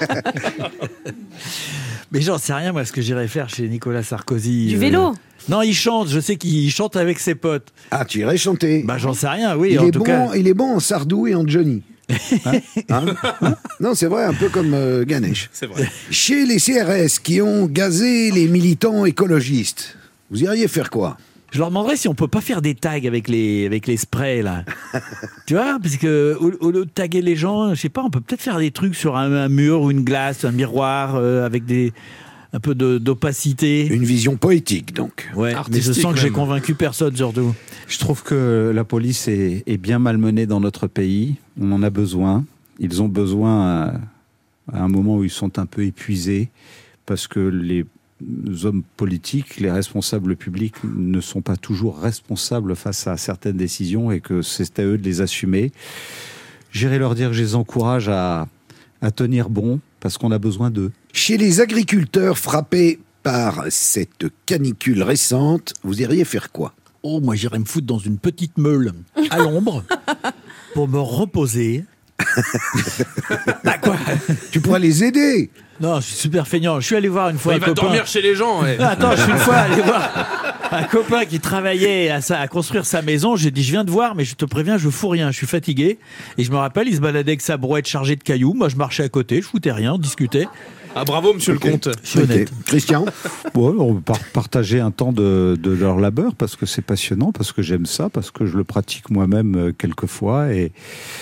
[SPEAKER 7] Mais j'en sais rien, moi, ce que j'irais faire chez Nicolas Sarkozy.
[SPEAKER 5] Du vélo.
[SPEAKER 7] Non, il chante. Je sais qu'il chante avec ses potes.
[SPEAKER 4] Ah, tu irais chanter.
[SPEAKER 7] Bah, j'en sais rien, oui,
[SPEAKER 4] il,
[SPEAKER 7] en
[SPEAKER 4] est
[SPEAKER 7] tout
[SPEAKER 4] bon,
[SPEAKER 7] cas.
[SPEAKER 4] il est bon en Sardou et en Johnny. Hein? Non, c'est vrai, un peu comme Ganesh.
[SPEAKER 3] C'est vrai.
[SPEAKER 4] Chez les CRS qui ont gazé les militants écologistes, vous iriez faire quoi?
[SPEAKER 7] Je leur demanderais si on peut pas faire des tags avec les sprays, là. Tu vois, parce que au lieu de taguer les gens, je sais pas, on peut peut-être faire des trucs sur un mur ou une glace, un miroir, avec un peu d'opacité.
[SPEAKER 4] Une vision poétique, donc.
[SPEAKER 7] Ouais, mais je
[SPEAKER 3] Artistique,
[SPEAKER 7] sens que j'ai
[SPEAKER 3] même.
[SPEAKER 7] convaincu personne, surtout.
[SPEAKER 6] Je trouve que la police est bien malmenée dans notre pays. On en a besoin. Ils ont besoin à un moment où ils sont un peu épuisés parce que les hommes politiques, les responsables publics ne sont pas toujours responsables face à certaines décisions et que c'est à eux de les assumer. J'irai leur dire que je les encourage à tenir bon parce qu'on a besoin d'eux.
[SPEAKER 4] Chez les agriculteurs frappés par cette canicule récente, vous iriez faire quoi?
[SPEAKER 7] Oh, moi, j'irais me foutre dans une petite meule à l'ombre pour me reposer. Bah quoi?
[SPEAKER 4] Tu pourrais les aider.
[SPEAKER 7] Non, je suis super feignant. Je suis allé voir une fois
[SPEAKER 3] Il
[SPEAKER 7] un
[SPEAKER 3] va
[SPEAKER 7] copain.
[SPEAKER 3] dormir chez les gens. Ouais.
[SPEAKER 7] Attends, je suis une fois allé voir un copain qui travaillait à construire sa maison. J'ai dit, je viens de voir, mais je te préviens, je fous rien, je suis fatigué. Et je me rappelle, il se baladait avec sa brouette chargée de cailloux. Moi, je marchais à côté, je foutais rien, on discutait.
[SPEAKER 3] Ah bravo, monsieur le comte.
[SPEAKER 7] Je suis honnête.
[SPEAKER 4] Ok. Christian?
[SPEAKER 6] Ouais, on va partager un temps de leur labeur parce que c'est passionnant, parce que j'aime ça, parce que je le pratique moi-même quelquefois et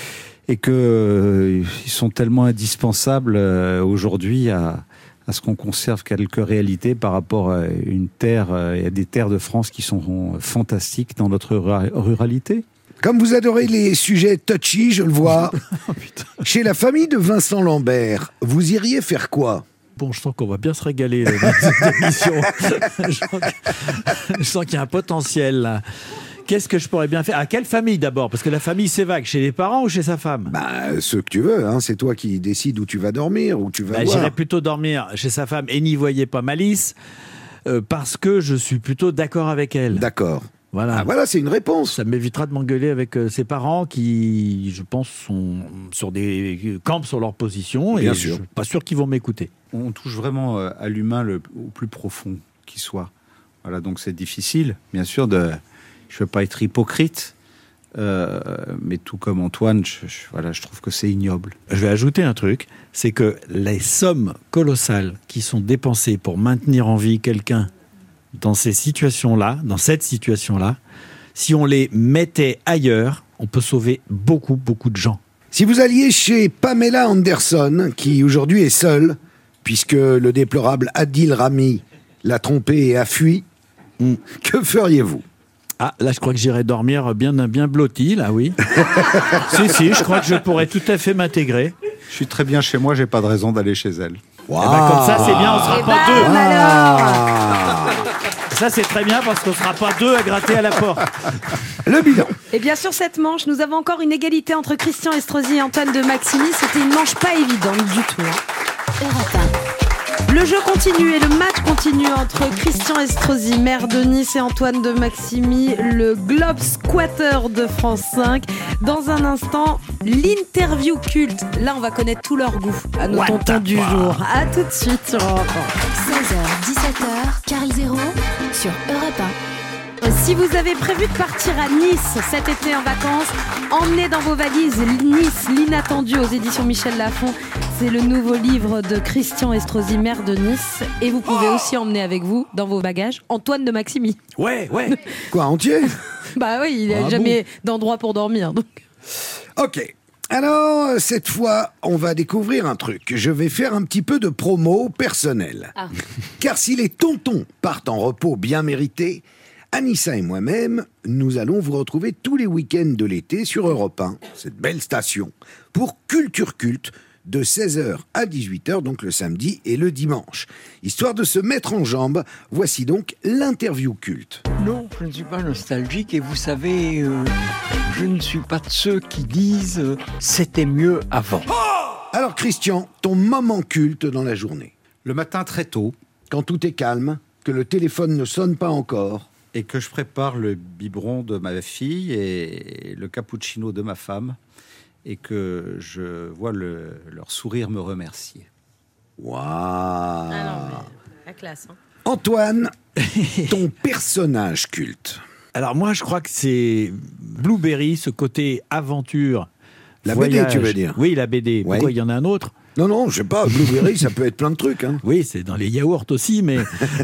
[SPEAKER 6] que ils sont tellement indispensables aujourd'hui à ce qu'on conserve quelques réalités par rapport à une terre et à des terres de France qui sont fantastiques dans notre ruralité.
[SPEAKER 4] Comme vous adorez les sujets touchy, je le vois. Chez la famille de Vincent Lambert, vous iriez faire quoi?
[SPEAKER 7] Bon, je sens qu'on va bien se régaler là, dans cette émission. Je sens qu'il y a un potentiel là. Qu'est-ce que je pourrais bien faire? À quelle famille d'abord? Parce que la famille, c'est vague. Chez les parents ou chez sa femme?
[SPEAKER 4] Bah, ce que tu veux, hein. C'est toi qui décides où tu vas dormir, où tu vas voir.
[SPEAKER 7] J'irais plutôt dormir chez sa femme et n'y voyez pas malice, parce que je suis plutôt d'accord avec elle.
[SPEAKER 4] D'accord.
[SPEAKER 7] Voilà.
[SPEAKER 4] Ah, voilà, c'est une réponse.
[SPEAKER 7] Ça m'évitera de m'engueuler avec ses parents qui, je pense, sont sur campent sur leur position
[SPEAKER 4] Bien
[SPEAKER 7] et
[SPEAKER 4] sûr.
[SPEAKER 7] je suis pas sûr qu'ils vont m'écouter.
[SPEAKER 6] On touche vraiment à l'humain au plus profond qui soit. Voilà, donc c'est difficile, bien sûr, je veux pas être hypocrite, mais tout comme Antoine, je trouve que c'est ignoble.
[SPEAKER 7] Je vais ajouter un truc, c'est que les sommes colossales qui sont dépensées pour maintenir en vie quelqu'un dans cette situation-là, si on les mettait ailleurs, on peut sauver beaucoup, beaucoup de gens.
[SPEAKER 4] Si vous alliez chez Pamela Anderson, qui aujourd'hui est seule, puisque le déplorable Adil Rami l'a trompée et a fui, que feriez-vous ?
[SPEAKER 7] Ah, là, je crois que j'irai dormir bien blotti, là, oui. si, je crois que je pourrais tout à fait m'intégrer.
[SPEAKER 6] Je suis très bien chez moi, j'ai pas de raison d'aller chez elle.
[SPEAKER 7] Wow. Comme ça, c'est bien, on sera pas deux.
[SPEAKER 5] Alors
[SPEAKER 7] Ça, c'est très bien parce qu'on sera pas deux à gratter à la porte.
[SPEAKER 4] Le bilan.
[SPEAKER 5] Et bien sur cette manche, nous avons encore une égalité entre Christian Estrosi et Antoine de Maximi. C'était une manche pas évidente du tout.
[SPEAKER 1] Europe
[SPEAKER 5] Le jeu continue et le match continue entre Christian Estrosi, maire de Nice, et Antoine de Maximi, le Globe Squatter de France 5. Dans un instant, l'interview culte. Là, on va connaître tout leur goût à nos tontons du jour. À tout de suite sur Europe
[SPEAKER 1] 16h, 17h, Carl Zéro sur Europe 1.
[SPEAKER 5] Si vous avez prévu de partir à Nice cet été en vacances, emmenez dans vos valises Nice, l'inattendu aux éditions Michel Lafon. C'est le nouveau livre de Christian Estrosi, maire de Nice. Et vous pouvez aussi emmener avec vous, dans vos bagages, Antoine de Maximi.
[SPEAKER 7] Ouais.
[SPEAKER 4] Quoi, entier ?
[SPEAKER 5] Bah oui, il n'a jamais d'endroit pour dormir. Donc.
[SPEAKER 4] Ok. Alors, cette fois, on va découvrir un truc. Je vais faire un petit peu de promo personnelle.
[SPEAKER 5] Ah.
[SPEAKER 4] Car si les tontons partent en repos bien mérité, Anissa et moi-même, nous allons vous retrouver tous les week-ends de l'été sur Europe 1, cette belle station, pour Culture Culte, de 16h à 18h, donc le samedi et le dimanche. Histoire de se mettre en jambes, voici donc l'interview culte.
[SPEAKER 9] Non, je ne suis pas nostalgique et vous savez, je ne suis pas de ceux qui disent c'était mieux avant.
[SPEAKER 4] Alors Christian, ton moment culte dans la journée.
[SPEAKER 6] Le matin très tôt,
[SPEAKER 4] Quand tout est calme, que le téléphone ne sonne pas encore.
[SPEAKER 6] et que je prépare le biberon de ma fille et le cappuccino de ma femme, et que je vois leur sourire me remercier.
[SPEAKER 4] Waouh.
[SPEAKER 5] Ah non, mais la classe. Hein.
[SPEAKER 4] Antoine, ton personnage culte.
[SPEAKER 7] Alors moi, je crois que c'est Blueberry, ce côté aventure.
[SPEAKER 4] La
[SPEAKER 7] voyage.
[SPEAKER 4] BD, tu veux dire?
[SPEAKER 7] Oui, la BD.
[SPEAKER 4] Ouais.
[SPEAKER 7] Pourquoi il y en a un autre?
[SPEAKER 4] Non, je sais pas, Blueberry, ça peut être plein de trucs. Hein.
[SPEAKER 7] Oui, c'est dans les yaourts aussi, mais...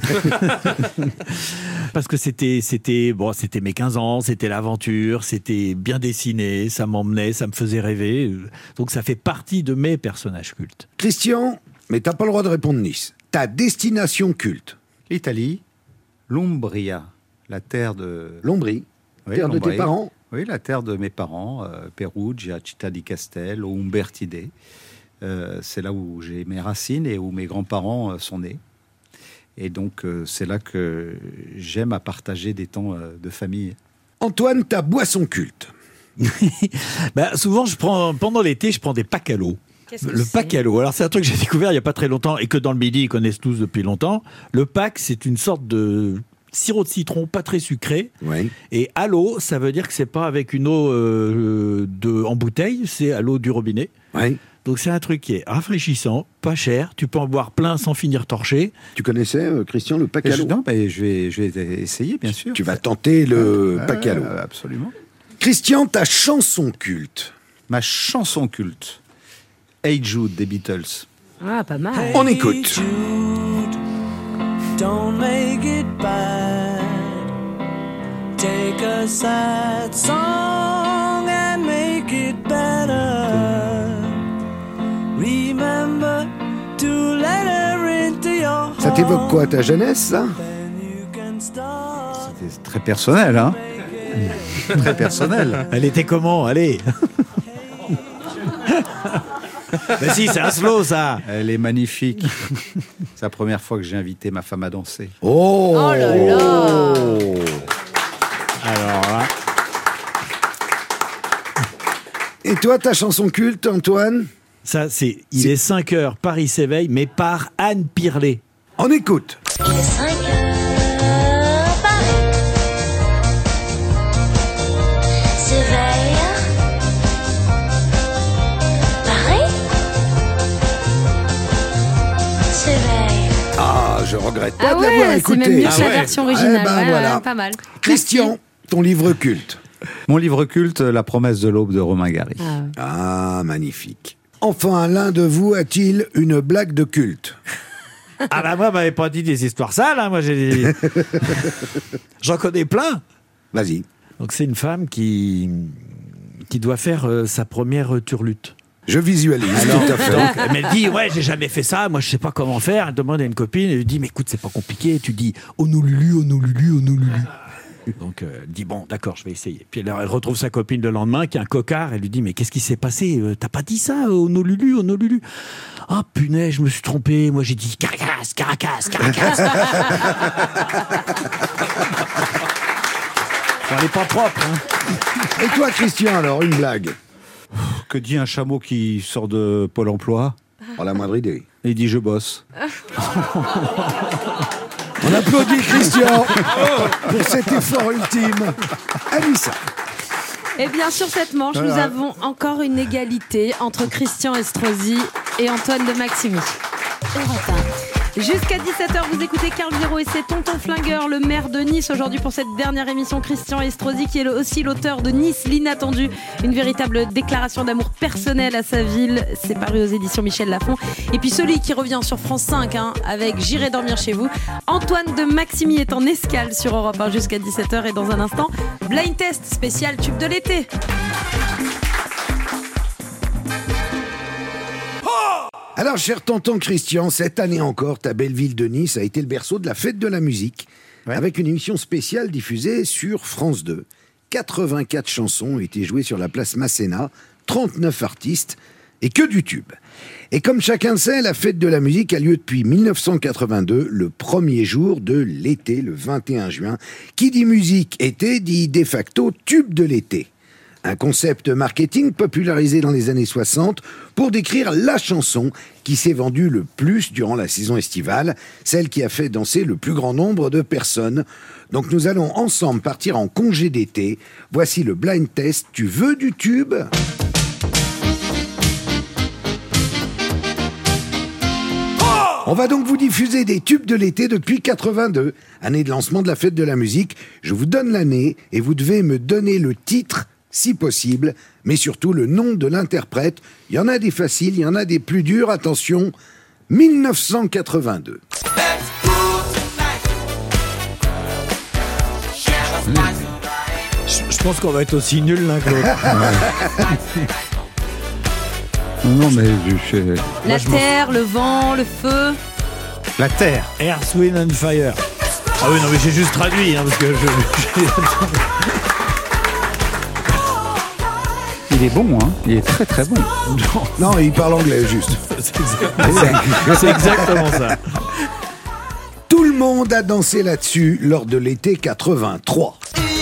[SPEAKER 7] Parce que c'était mes 15 ans, c'était l'aventure, c'était bien dessiné, ça m'emmenait, ça me faisait rêver. Donc ça fait partie de mes personnages cultes.
[SPEAKER 4] Christian, mais t'as pas le droit de répondre Nice. Ta destination culte.
[SPEAKER 6] L'Italie, l'Umbria, la terre de...
[SPEAKER 4] Lombrie,
[SPEAKER 6] Oui,
[SPEAKER 4] terre de
[SPEAKER 6] l'Umbrie.
[SPEAKER 4] tes parents.
[SPEAKER 6] Oui, la terre de mes parents, Perugia, Città di Castello, Umbertide. C'est là où j'ai mes racines et où mes grands-parents sont nés. Et donc, c'est là que j'aime à partager des temps de famille.
[SPEAKER 4] Antoine, ta boisson culte.
[SPEAKER 7] Souvent, pendant l'été, je prends des packs à l'eau. Le pack à l'eau. Alors, c'est un truc que j'ai découvert il n'y a pas très longtemps et que dans le Midi, ils connaissent tous depuis longtemps. Le pack, c'est une sorte de sirop de citron pas très sucré.
[SPEAKER 4] Oui.
[SPEAKER 7] Et à l'eau, ça veut dire que c'est pas avec une eau en bouteille, c'est à l'eau du robinet.
[SPEAKER 4] Oui.
[SPEAKER 7] Donc c'est un truc qui est rafraîchissant, pas cher, tu peux en boire plein sans finir torché.
[SPEAKER 4] Tu connaissais, Christian, le pack à l'eau?
[SPEAKER 6] Non, mais je vais essayer, bien sûr.
[SPEAKER 4] Tu vas tenter le pack à l'eau.
[SPEAKER 6] Absolument.
[SPEAKER 4] Christian, ta chanson culte.
[SPEAKER 6] Ma chanson culte, Hey Jude des Beatles.
[SPEAKER 5] Ah, pas mal.
[SPEAKER 4] On écoute.
[SPEAKER 10] Don't make it bad. Take a sad song and make it better. Remember to let her into your heart.
[SPEAKER 4] Ça t'évoque quoi, ta jeunesse, ça?
[SPEAKER 10] Then you can start.
[SPEAKER 6] C'était très personnel, hein. Très personnel.
[SPEAKER 7] Elle était comment? Allez. Mais si, c'est un slow, ça.
[SPEAKER 6] Elle est magnifique. C'est la première fois que j'ai invité ma femme à danser.
[SPEAKER 4] Oh,
[SPEAKER 5] là là.
[SPEAKER 7] Alors là...
[SPEAKER 4] Et toi, ta chanson culte, Antoine?
[SPEAKER 7] Ça, il est 5 heures, Paris s'éveille, mais par Anne Pirlet.
[SPEAKER 4] On écoute.
[SPEAKER 11] Il est 5 heures, Paris s'éveille. Paris s'éveille.
[SPEAKER 4] Ah, je regrette pas
[SPEAKER 5] Ah
[SPEAKER 4] de l'avoir
[SPEAKER 5] ouais, c'est
[SPEAKER 4] écouté.
[SPEAKER 5] même mieux que la version originale.
[SPEAKER 4] Eh ben,
[SPEAKER 5] Ouais,
[SPEAKER 4] voilà.
[SPEAKER 5] ouais, pas mal.
[SPEAKER 4] Christian, ton livre culte.
[SPEAKER 6] Mon livre culte, La promesse de l'aube de Romain Gary.
[SPEAKER 4] Ah, magnifique. Enfin, l'un de vous a-t-il une blague de culte?
[SPEAKER 7] Ah bah moi, m'avait pas dit des histoires sales, hein. Moi j'en connais plein.
[SPEAKER 4] Vas-y.
[SPEAKER 7] Donc c'est une femme qui doit faire sa première turlute.
[SPEAKER 4] Je visualise, tout à fait.
[SPEAKER 7] Donc, mais elle dit, ouais, j'ai jamais fait ça, moi je sais pas comment faire. Elle demande à une copine, elle lui dit, mais écoute, c'est pas compliqué. Tu dis, onolulu, onolulu, onolulu. Donc elle dit, bon, d'accord, je vais essayer. Puis elle retrouve sa copine le lendemain, qui est un cocard. Elle lui dit, mais qu'est-ce qui s'est passé? T'as pas dit ça, onolulu, onolulu? Ah, punaise, je me suis trompé. Moi j'ai dit, Caracas, Caracas, Caracas. Elle n'est pas propre, hein.
[SPEAKER 4] Et toi, Christian, alors, une blague?
[SPEAKER 6] Que dit un chameau qui sort de Pôle emploi?
[SPEAKER 4] Pas la moindre idée.
[SPEAKER 6] Il dit je bosse.
[SPEAKER 4] On applaudit Christian pour cet effort ultime. Anissa.
[SPEAKER 5] Et bien sur cette manche, nous avons encore une égalité entre Christian Estrosi et Antoine de Maximi.
[SPEAKER 1] Europe 1.
[SPEAKER 5] Jusqu'à 17h, vous écoutez Carl Giraud et c'est Tonton Flingueur, le maire de Nice. Aujourd'hui pour cette dernière émission, Christian Estrosi, qui est aussi l'auteur de Nice, l'inattendu. Une véritable déclaration d'amour personnel à sa ville. C'est paru aux éditions Michel Lafon. Et puis celui qui revient sur France 5 avec J'irai dormir chez vous. Antoine de Maximi est en escale sur Europe 1 jusqu'à 17h. Et dans un instant, Blind Test spécial tube de l'été.
[SPEAKER 4] Alors, cher tonton Christian, cette année encore, ta belle ville de Nice a été le berceau de la fête de la musique, avec une émission spéciale diffusée sur France 2. 84 chansons ont été jouées sur la place Masséna, 39 artistes, et que du tube. Et comme chacun le sait, la fête de la musique a lieu depuis 1982, le premier jour de l'été, le 21 juin. Qui dit musique été, dit de facto tube de l'été. Un concept marketing popularisé dans les années 60 pour décrire la chanson qui s'est vendue le plus durant la saison estivale, celle qui a fait danser le plus grand nombre de personnes. Donc nous allons ensemble partir en congé d'été. Voici le blind test. Tu veux du tube ? On va donc vous diffuser des tubes de l'été depuis 82, année de lancement de la fête de la musique. Je vous donne l'année et vous devez me donner le titre si possible, mais surtout le nom de l'interprète. Il y en a des faciles, il y en a des plus durs. Attention, 1982.
[SPEAKER 7] Je pense qu'on va être aussi nuls l'un que l'autre.
[SPEAKER 6] Non, mais
[SPEAKER 5] La terre, le vent, le feu.
[SPEAKER 6] La terre.
[SPEAKER 7] Earth, Wind and Fire. Ah oui, non, mais j'ai juste traduit, parce que
[SPEAKER 6] Il est bon, hein. Il est très très bon.
[SPEAKER 4] Non, il parle anglais, juste.
[SPEAKER 7] C'est exactement ça.
[SPEAKER 4] Tout le monde a dansé là-dessus lors de l'été 83.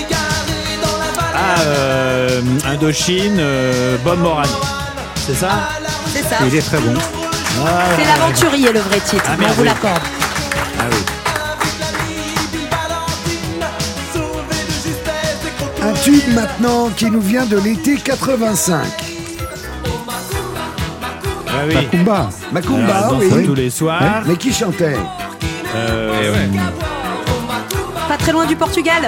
[SPEAKER 7] Indochine, Bob Moran. C'est ça?
[SPEAKER 5] C'est ça.
[SPEAKER 6] Il est très bon.
[SPEAKER 5] C'est l'aventurier le vrai titre, mais on vous l'accorde.
[SPEAKER 7] Ah oui.
[SPEAKER 4] Un tube maintenant qui nous vient de l'été 85.
[SPEAKER 7] Ah oui.
[SPEAKER 6] Macumba.
[SPEAKER 4] Macumba,
[SPEAKER 7] Danse
[SPEAKER 4] oui.
[SPEAKER 7] tous les soirs.
[SPEAKER 4] Mais qui chantait?
[SPEAKER 5] Pas très loin du Portugal.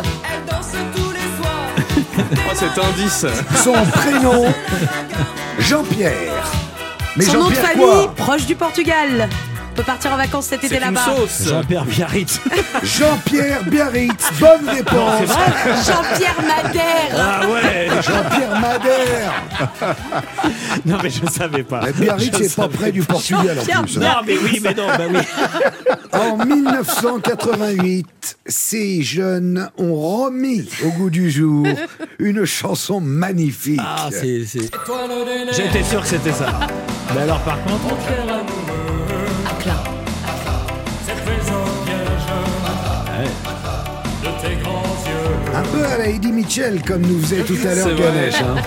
[SPEAKER 3] Oh, cet indice.
[SPEAKER 4] Son prénom, Jean-Pierre. Mais
[SPEAKER 5] Son nom de
[SPEAKER 4] Jean-Pierre
[SPEAKER 5] famille,
[SPEAKER 4] quoi?
[SPEAKER 5] proche du Portugal. On peut partir en vacances cet été
[SPEAKER 3] C'est une
[SPEAKER 5] là-bas.
[SPEAKER 3] sauce.
[SPEAKER 7] Jean-Pierre Biarritz.
[SPEAKER 4] Jean-Pierre Biarritz, bonne réponse.
[SPEAKER 5] Jean-Pierre Madère.
[SPEAKER 7] Ah ouais.
[SPEAKER 4] Jean-Pierre Madère.
[SPEAKER 7] Non, mais je savais pas.
[SPEAKER 4] Mais Biarritz,
[SPEAKER 7] Je
[SPEAKER 4] c'est pas
[SPEAKER 7] savais
[SPEAKER 4] près du Portugal en
[SPEAKER 5] Jean-Pierre
[SPEAKER 4] plus.
[SPEAKER 7] Non, mais oui, mais non, bah oui.
[SPEAKER 4] En 1988, ces jeunes ont remis au goût du jour une chanson magnifique.
[SPEAKER 7] Ah, c'est... J'étais sûr que c'était ça. Mais alors, par contre...
[SPEAKER 4] Un peu à la Eddie Mitchell, comme nous faisait tout à l'heure
[SPEAKER 3] C'est vrai.
[SPEAKER 4] Ganesh. Hein.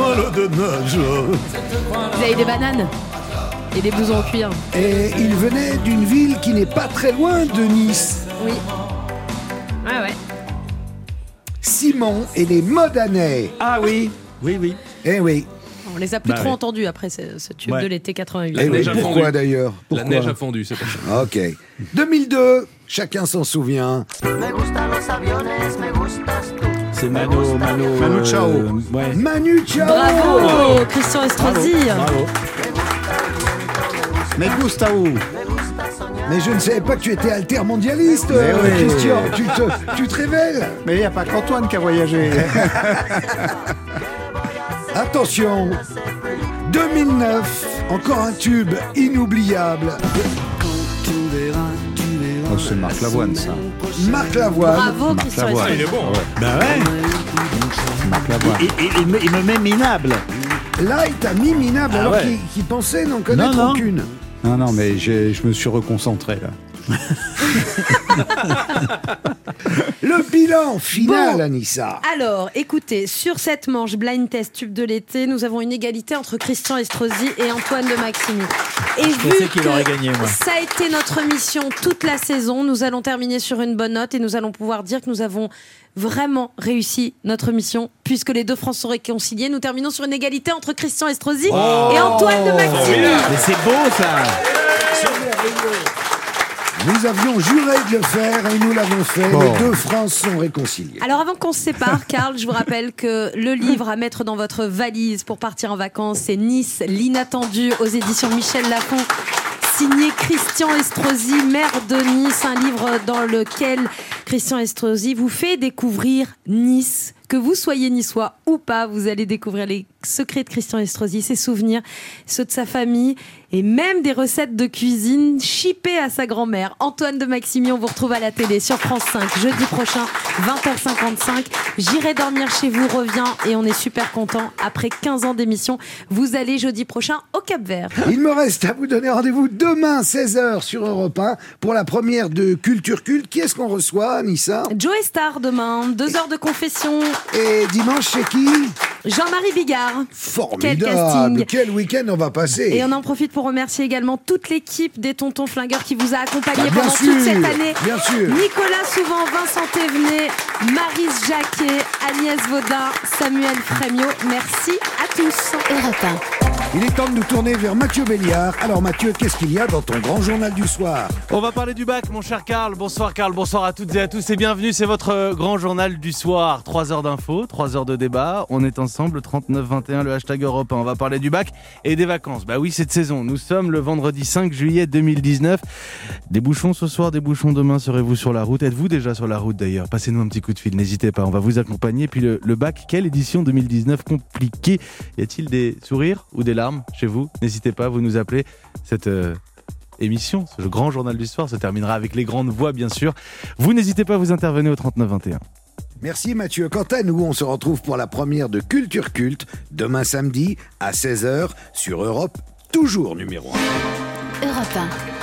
[SPEAKER 5] Vous avez des bananes et des blousons en cuir.
[SPEAKER 4] Et il venait d'une ville qui n'est pas très loin de Nice.
[SPEAKER 5] Oui. Ouais.
[SPEAKER 4] Simon et les Modanais.
[SPEAKER 7] Ah oui. Oui, oui.
[SPEAKER 4] Eh oui.
[SPEAKER 5] On les a plus
[SPEAKER 7] Bah
[SPEAKER 5] trop
[SPEAKER 7] oui.
[SPEAKER 5] entendus après ce tube
[SPEAKER 7] Ouais.
[SPEAKER 5] de l'été 88.
[SPEAKER 4] Eh oui,
[SPEAKER 3] neige a
[SPEAKER 4] pourquoi
[SPEAKER 3] fondu.
[SPEAKER 4] d'ailleurs?
[SPEAKER 3] La
[SPEAKER 4] Pourquoi?
[SPEAKER 3] neige a fondu, c'est pour ça.
[SPEAKER 4] Ok. 2002, chacun s'en souvient.
[SPEAKER 7] C'est Manu
[SPEAKER 6] Chao.
[SPEAKER 7] Ouais.
[SPEAKER 4] Manu Chao.
[SPEAKER 5] Bravo, Christian Estrosi.
[SPEAKER 7] Bravo.
[SPEAKER 6] Mais Gustavo.
[SPEAKER 4] Mais je ne savais pas que tu étais altermondialiste,
[SPEAKER 6] Mais oui.
[SPEAKER 4] Christian. Tu te révèles.
[SPEAKER 6] Mais il n'y a pas qu'Antoine qui a voyagé.
[SPEAKER 4] Attention, 2009, encore un tube inoubliable.
[SPEAKER 6] Oh, c'est Marc Lavoine, ça.
[SPEAKER 4] Marc Lavoine.
[SPEAKER 5] Bravo,
[SPEAKER 6] Marc
[SPEAKER 5] Christian
[SPEAKER 6] Lavoine.
[SPEAKER 5] Estrosi.
[SPEAKER 3] Il est bon.
[SPEAKER 7] Bah ouais.
[SPEAKER 6] Marc Lavoine.
[SPEAKER 7] Il me met minable.
[SPEAKER 4] Là, il t'a mis minable
[SPEAKER 7] Ah
[SPEAKER 4] alors
[SPEAKER 7] ouais.
[SPEAKER 4] qu'il pensait n'en connaître
[SPEAKER 7] Non.
[SPEAKER 4] aucune.
[SPEAKER 6] Non, mais je me suis reconcentré, là.
[SPEAKER 4] Le bilan final,
[SPEAKER 5] Bon.
[SPEAKER 4] Anissa.
[SPEAKER 5] Alors, écoutez, sur cette manche blind test tube de l'été, nous avons une égalité entre Christian Estrosi et Antoine de Maximi. Et
[SPEAKER 7] Je
[SPEAKER 5] vu
[SPEAKER 7] pensais qu'il
[SPEAKER 5] que
[SPEAKER 7] aurait gagné, moi.
[SPEAKER 5] ça a été notre mission toute la saison, nous allons terminer sur une bonne note et nous allons pouvoir dire que nous avons vraiment réussi notre mission puisque les deux France sont réconciliées. Nous terminons sur une égalité entre Christian Estrosi et Antoine de Maximi.
[SPEAKER 7] Mais c'est beau, ça.
[SPEAKER 4] Nous avions juré de le faire et nous l'avons fait.
[SPEAKER 6] Bon.
[SPEAKER 4] Les deux France sont réconciliées.
[SPEAKER 5] Alors avant qu'on se sépare, Karl, je vous rappelle que le livre à mettre dans votre valise pour partir en vacances, c'est Nice, l'inattendu aux éditions Michel Lafon. Signé Christian Estrosi, maire de Nice, un livre dans lequel Christian Estrosi vous fait découvrir Nice. Que vous soyez niçois ou pas, vous allez découvrir les secrets de Christian Estrosi, ses souvenirs, ceux de sa famille et même des recettes de cuisine chippées à sa grand-mère. Antoine de Maximi, on vous retrouve à la télé sur France 5 jeudi prochain, 20h55. J'irai dormir chez vous, reviens et on est super contents. Après 15 ans d'émission, vous allez jeudi prochain au Cap-Vert.
[SPEAKER 4] Il me reste à vous donner rendez-vous demain 16h sur Europe 1 pour la première de Culture Culte. Qui est-ce qu'on reçoit, Anissa?
[SPEAKER 5] Joe Star demain, 2 heures de confession.
[SPEAKER 4] Et dimanche, c'est qui?
[SPEAKER 5] Jean-Marie Bigard.
[SPEAKER 4] Formidable.
[SPEAKER 5] Quel casting.
[SPEAKER 4] Quel week-end on va passer.
[SPEAKER 5] Et on en profite pour remercier également toute l'équipe des Tontons Flingueurs qui vous a accompagné
[SPEAKER 4] Bah, bien
[SPEAKER 5] pendant
[SPEAKER 4] sûr,
[SPEAKER 5] toute cette année.
[SPEAKER 4] bien sûr.
[SPEAKER 5] Nicolas Souvent, Vincent Thévenet, Maryse Jacquet, Agnès Vaudin, Samuel Frémiot. Merci à tous.
[SPEAKER 1] Europe 1.
[SPEAKER 4] Il est temps de nous tourner vers Mathieu Béliard. Alors Mathieu, qu'est-ce qu'il y a dans ton grand journal du soir?
[SPEAKER 12] On va parler du bac, mon cher Karl. Bonsoir Karl, bonsoir à toutes et à tous et bienvenue. C'est votre grand journal du soir. 3 heures d'infos, 3 heures de débat. On est ensemble, 3921, le hashtag Europe 1. On va parler du bac et des vacances. Bah oui, cette saison. Nous sommes le vendredi 5 juillet 2019. Des bouchons ce soir, des bouchons demain. Serez-vous sur la route? Êtes-vous déjà sur la route d'ailleurs? Passez-nous un petit coup de fil, n'hésitez pas. On va vous accompagner. Puis le bac, quelle édition 2019 compliquée? Y a-t-il des sourires ou des larmes chez vous? N'hésitez pas, vous nous appelez. Cette émission, ce grand journal du soir se terminera avec les grandes voix, bien sûr. Vous n'hésitez pas à vous intervenir au 3921.
[SPEAKER 4] Merci Mathieu. Quant à nous, on se retrouve pour la première de Culture Culte demain samedi à 16h sur Europe, toujours numéro 1.
[SPEAKER 1] Europe 1.